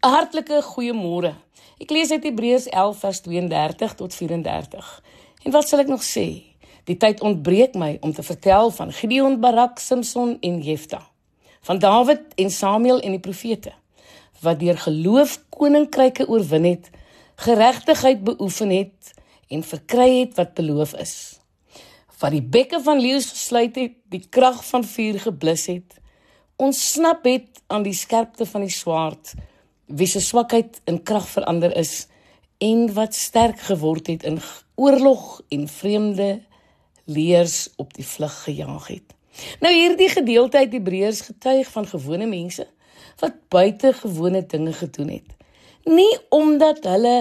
'n hartlike goeiemôre. Ek lees uit Hebreërs 11 vers 32 tot 34. En wat sal ek nog sê? Die tyd ontbreek my om te vertel van Gideon, Barak, Samson en Jefta, van Dawid en Samuel en die profete, wat deur geloof koninkryke oorwin het, geregtigheid beoefen het en verkry het wat beloof is, wat die bekke van leeu's gesluit het, die krag van vuur geblus het, ontsnap het aan die skerpte van die swaard, wie se swakheid in krag verander is, en wat sterk geword het in oorlog en vreemde leers op die vlug gejaag het. Nou hierdie gedeelte uit Hebreërs getuig van gewone mense, wat buitengewone dinge gedoen het. Nie omdat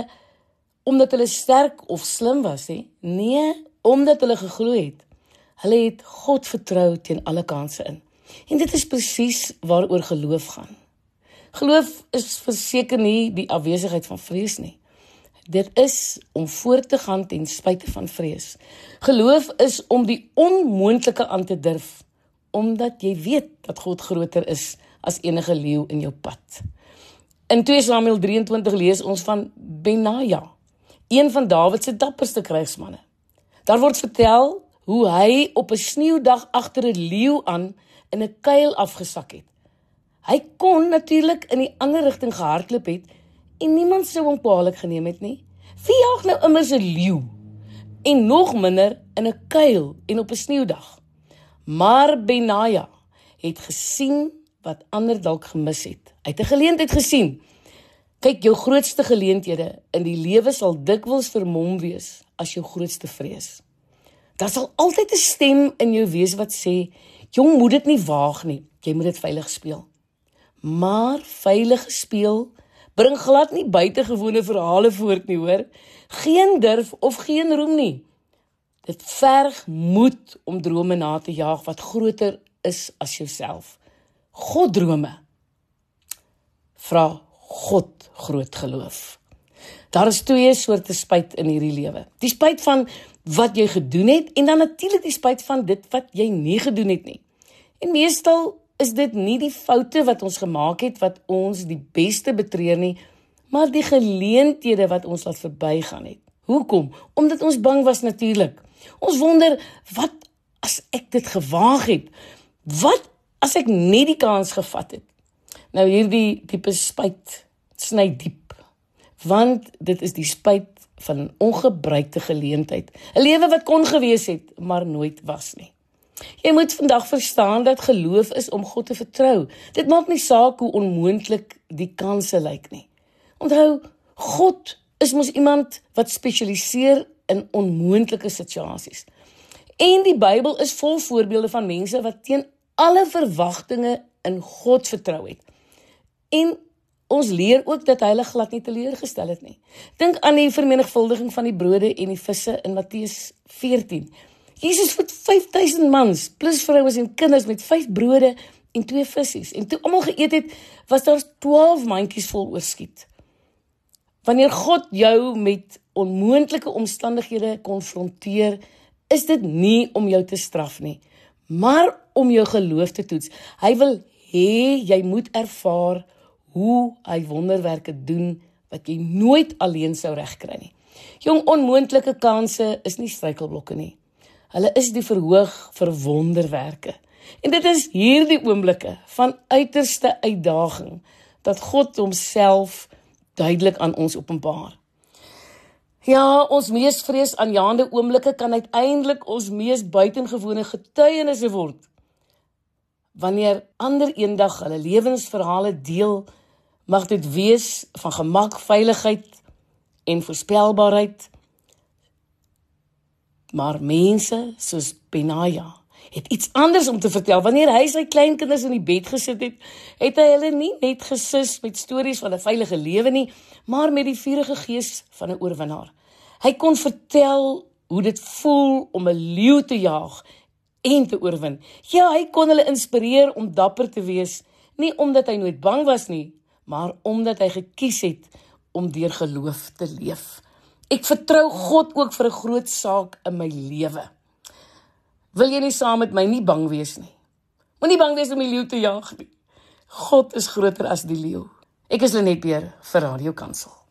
hulle sterk of slim was, nee, omdat hulle geglo het. Hulle het God vertrou teen alle kanse in. En dit is presies waaroor geloof gaan. Geloof is verseker nie die afwesigheid van vrees nie. Dit is om voort te gaan ten spyte van vrees. Geloof is om die onmoontlike aan te durf, omdat jy weet dat God groter is as enige leeu in jou pad. In 2 Samuel 23 lees ons van Benaja, een van Dawid se dapperste krygsmanne. Daar word vertel hoe hy op 'n sneeudag agter 'n leeu aan in 'n kuil afgesak het. Hy kon natuurlik in die ander rigting gehardloop het en niemand sou hom kwaadlik geneem het nie. Wie jaag nou immers 'n leeu? En nog minder in 'n kuil en op 'n sneeudag. Maar Benaja het gesien wat ander dalk gemis het. Hy het 'n geleentheid gesien. Kyk, jou grootste geleenthede in die lewe sal dikwels vermom wees as jou grootste vrees. Daar sal altyd 'n stem in jou wees wat sê, jong, moet dit nie waag nie, jy moet dit veilig speel. Maar veilige speel bring glad nie buitengewone verhale voort nie, hoor. Geen durf of geen roem nie. Dit verg moed om drome na te jaag wat groter is as jouself. God drome. Vra God groot geloof. Daar is 2 soorte spyt in hierdie lewe. Die spyt van wat jy gedoen het en dan natuurlik die spyt van dit wat jy nie gedoen het nie. En meestal is dit nie die foute wat ons gemaak het wat ons die beste betreur nie, maar die geleenthede wat ons laat verbygaan het. Hoekom? Omdat ons bang was natuurlik. Ons wonder, wat as ek dit gewaag het? Wat as ek net die kans gevat het? Nou hierdie tipe spyt sny diep, want dit is die spyt van 'n ongebruikte geleentheid. 'n Lewe wat kon gewees het, maar nooit was nie. Jy moet vandag verstaan dat geloof is om God te vertrou. Dit maak nie saak hoe onmoontlik die kanse lyk nie. Onthou, God is mos iemand wat spesialiseer in onmoontlike situasies. En die Bybel is vol voorbeelde van mense wat teen alle verwagtinge in God vertrou het. En ons leer ook dat hy hulle glad nie teleurgestel het nie. Dink aan die vermenigvuldiging van die brode en die visse in Matteus 14. Jesus voed 5000 mans, plus vrouens en kinders met 5 brode en 2 vissies. En toe almal geëet het, was daar 12 mandjies vol oorskiet. Wanneer God jou met onmoontlike omstandighede konfronteer, is dit nie om jou te straf nie, maar om jou geloof te toets. Hy wil hê jy moet ervaar hoe hy wonderwerke doen wat jy nooit alleen sou regkry nie. Jong, onmoontlike kanse is nie struikelblokke nie. Hulle is die verhoog vir wonderwerke. En dit is hierdie oomblikke van uiterste uitdaging dat God homself duidelik aan ons openbaar. Ja, ons mees vreesaanjaende oomblikke kan uiteindelik ons mees buitengewone getuienisse word. Wanneer ander eendag hulle lewensverhale deel, mag dit wees van gemak, veiligheid en voorspelbaarheid. Maar mense soos Benaja het iets anders om te vertel. Wanneer hy sy kleinkinders in die bed gesit het, het hy hulle nie net gesus met stories van 'n veilige lewe nie, maar met die vurige gees van 'n oorwinnaar. Hy kon vertel hoe dit voel om 'n leeu te jaag en te oorwin. Ja, hy kon hulle inspireer om dapper te wees, nie omdat hy nooit bang was nie, maar omdat hy gekies het om deur geloof te leef. Ek vertrou God ook vir 'n groot saak in my lewe. Wil jy nie saam met my nie bang wees nie? Moenie bang wees om die leeu te jaag nie. God is groter as die leeu. Ek is Lenet Beer vir Radio Kansel.